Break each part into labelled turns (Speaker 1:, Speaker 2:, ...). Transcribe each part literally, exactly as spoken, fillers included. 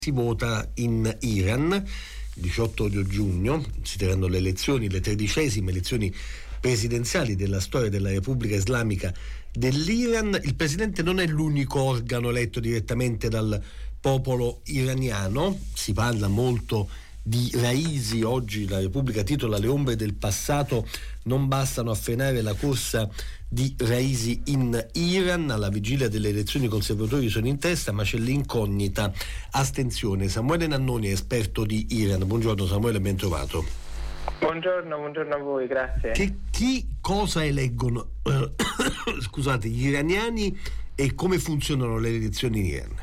Speaker 1: Si vota in Iran il diciotto giugno, si terranno le elezioni, le tredicesime elezioni presidenziali della storia della Repubblica Islamica dell'Iran. Il presidente non è l'unico organo eletto direttamente dal popolo iraniano, si parla molto di Raisi. Oggi la Repubblica titola: le ombre del passato non bastano a frenare la corsa di Raisi in Iran. Alla vigilia delle elezioni i conservatori sono in testa, ma c'è l'incognita astensione. Samuele Nannoni, esperto di Iran. Buongiorno Samuele, ben trovato.
Speaker 2: Buongiorno, buongiorno a voi, grazie.
Speaker 1: Che, chi cosa eleggono scusate, gli iraniani e come funzionano le elezioni in Iran?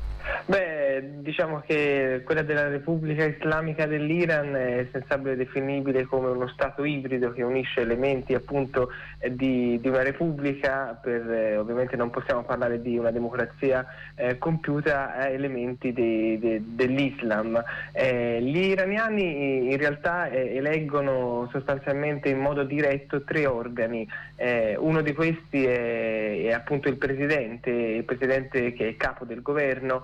Speaker 2: Beh, diciamo che quella della Repubblica Islamica dell'Iran è senz'altro definibile come uno stato ibrido che unisce elementi appunto di, di una repubblica, per eh, ovviamente non possiamo parlare di una democrazia eh, compiuta, a elementi de, de, dell'Islam. Eh, gli iraniani in realtà eh, eleggono sostanzialmente in modo diretto tre organi. Eh, uno di questi è, è appunto il presidente, il presidente che è capo del governo,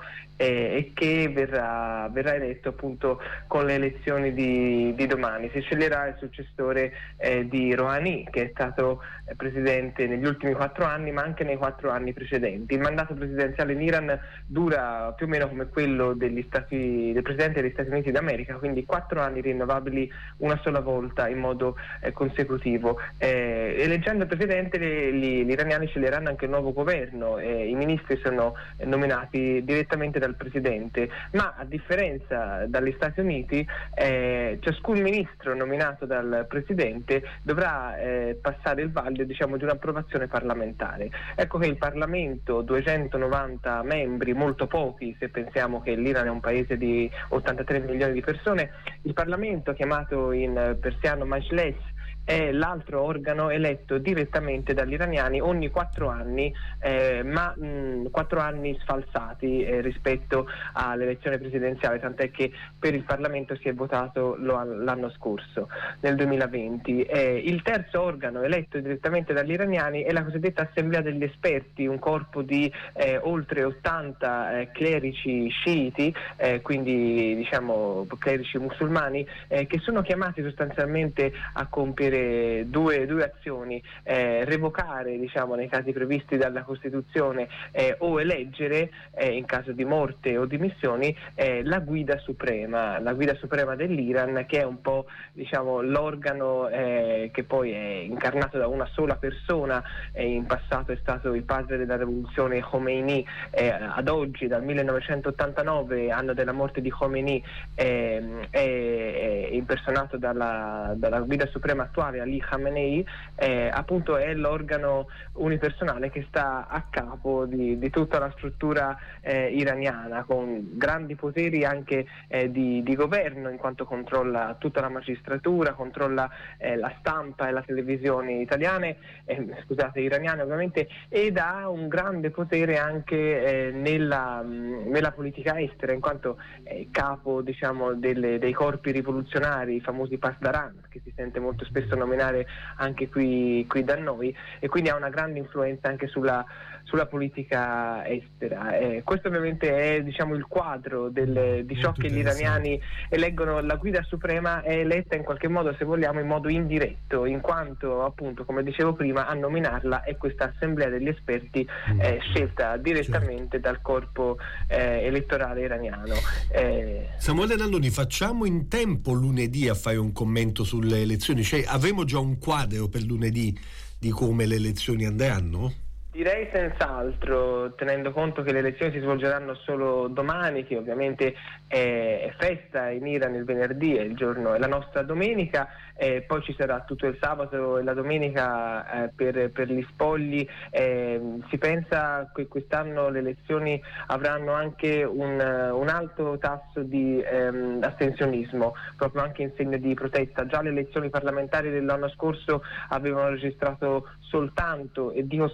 Speaker 2: e che verrà, verrà eletto appunto con le elezioni di, di domani. Si sceglierà il successore eh, di Rouhani, che è stato eh, presidente negli ultimi quattro anni, ma anche nei quattro anni precedenti. Il mandato presidenziale in Iran dura più o meno come quello degli Stati, del presidente degli Stati Uniti d'America, quindi quattro anni rinnovabili una sola volta in modo eh, consecutivo. Eh, eleggendo il presidente, le, gli, gli iraniani sceglieranno anche il nuovo governo. Eh, i ministri sono eh, nominati direttamente dal presidente, ma a differenza dagli Stati Uniti eh, ciascun ministro nominato dal presidente dovrà eh, passare il vaglio, diciamo, di un'approvazione parlamentare. Ecco che il Parlamento, duecentonovanta membri, molto pochi se pensiamo che l'Iran è un paese di ottantatré milioni di persone, il Parlamento, chiamato in persiano Majlis, è l'altro organo eletto direttamente dagli iraniani ogni quattro anni, eh, ma mh, quattro anni sfalsati eh, rispetto all'elezione presidenziale, tant'è che per il Parlamento si è votato lo, l'anno scorso, nel duemilaventi. Eh, il terzo organo eletto direttamente dagli iraniani è la cosiddetta Assemblea degli Esperti, un corpo di eh, oltre ottanta eh, clerici sciiti, eh, quindi diciamo clerici musulmani, eh, che sono chiamati sostanzialmente a compiere Due, due azioni: eh, revocare, diciamo, nei casi previsti dalla Costituzione, eh, o eleggere, eh, in caso di morte o dimissioni, eh, la guida suprema, la guida suprema dell'Iran, che è un po', diciamo, l'organo eh, che poi è incarnato da una sola persona. Eh, in passato è stato il padre della rivoluzione Khomeini, eh, ad oggi, dal millenovecentottantanove, anno della morte di Khomeini, eh, è, è impersonato dalla, dalla guida suprema attuale, Ali Khamenei. Eh, appunto è l'organo unipersonale che sta a capo di, di tutta la struttura eh, iraniana, con grandi poteri anche eh, di, di governo, in quanto controlla tutta la magistratura, controlla eh, la stampa e la televisione italiane, eh, scusate, iraniane ovviamente, ed ha un grande potere anche eh, nella, mh, nella politica estera, in quanto è capo, diciamo, delle, dei corpi rivoluzionari, i famosi Pasdaran, che si sente molto spesso nominare anche qui, qui da noi, e quindi ha una grande influenza anche sulla, sulla politica estera. Eh, questo ovviamente è, diciamo, il quadro del, di ciò che gli iraniani eleggono. La guida suprema è eletta in qualche modo, se vogliamo, in modo indiretto, in quanto appunto, come dicevo prima, a nominarla è questa Assemblea degli Esperti, eh, scelta direttamente dal corpo eh, elettorale iraniano. Eh,
Speaker 1: Samuele Nannoni, facciamo in tempo lunedì a fare un commento sulle elezioni? Cioè, avremo già un quadro per lunedì di come le elezioni andranno?
Speaker 2: Direi senz'altro, tenendo conto che le elezioni si svolgeranno solo domani, che ovviamente è, è festa in Iran, il venerdì è il giorno, è la nostra domenica, e poi ci sarà tutto il sabato e la domenica eh, per, per gli spogli. Eh, si pensa che quest'anno le elezioni avranno anche un, un alto tasso di ehm, astensionismo, proprio anche in segno di protesta. Già le elezioni parlamentari dell'anno scorso avevano registrato soltanto, e dico soltanto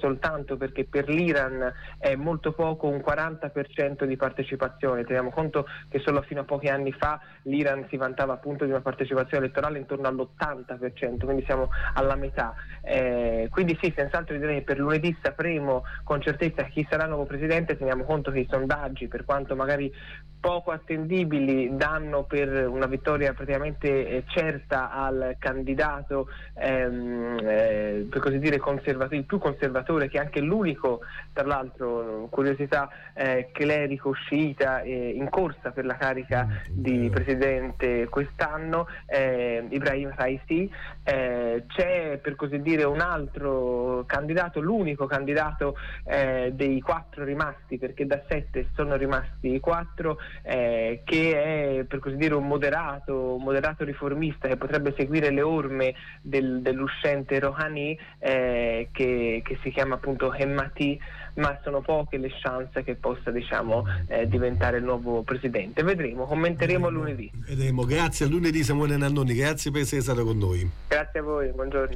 Speaker 2: tanto, perché per l'Iran è molto poco un quaranta per cento di partecipazione. Teniamo conto che solo fino a pochi anni fa l'Iran si vantava appunto di una partecipazione elettorale intorno all'ottanta per cento, quindi siamo alla metà. Eh, quindi sì, senz'altro direi che per lunedì sapremo con certezza chi sarà il nuovo presidente. Teniamo conto che i sondaggi, per quanto magari poco attendibili, danno per una vittoria praticamente eh, certa al candidato ehm, eh, per così dire conservatore, il più conservatore, che è anche l'unico, tra l'altro curiosità, eh, clerico sciita eh, in corsa per la carica di presidente quest'anno, eh, Ibrahim Raisi. Eh, c'è per così dire un altro candidato, l'unico candidato eh, dei quattro rimasti, perché da sette sono rimasti quattro, Eh, che è per così dire un moderato, un moderato riformista che potrebbe seguire le orme del, dell'uscente Rouhani, eh, che, che si chiama appunto Hemmati, ma sono poche le chance che possa diciamo eh, diventare il nuovo presidente. Vedremo, commenteremo
Speaker 1: vedremo,
Speaker 2: lunedì.
Speaker 1: Vedremo. Grazie a lunedì Samuele Nannoni, grazie per essere stato con noi.
Speaker 2: Grazie a voi, buongiorno.